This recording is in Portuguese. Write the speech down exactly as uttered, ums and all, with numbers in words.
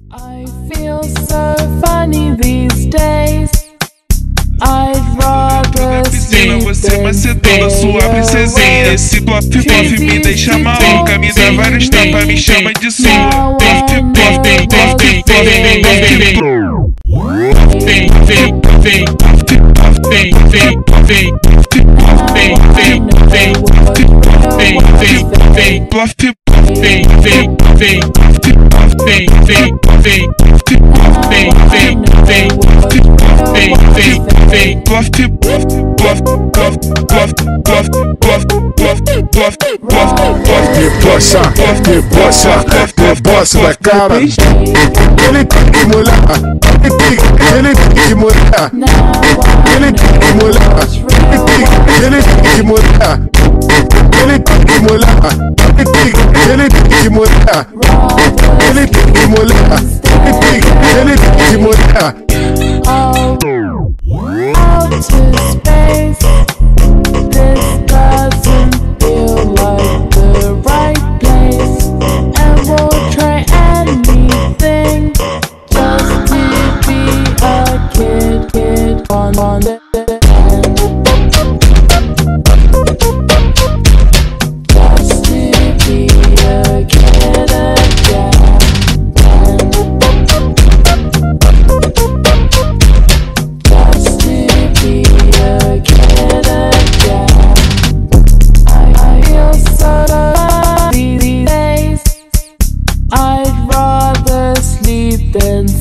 I feel so funny these days. I'd rather Piscina, sleep você than macetona, sua stay princesinha. awake. Esse plof plof me deixa maluca, me dá vários tapas, me chama de sua. Plof plof plof plof Debocha, debocha, debocha da cara. Ele tem que molhar, ele tem que, ele tem que molhar. Ele tem que molhar, ele tem que, ele tem que molhar. Ele tem que molhar, ele tem que, ele tem que molhar. Ele tem que molhar, ele tem que, ele tem que molhar. Out to space. This doesn't feel like the right place, and we'll try anything just to be a kid, kid on on the just to be a kid again. Just to be a kid again. I feel so these days. I'd rather sleep than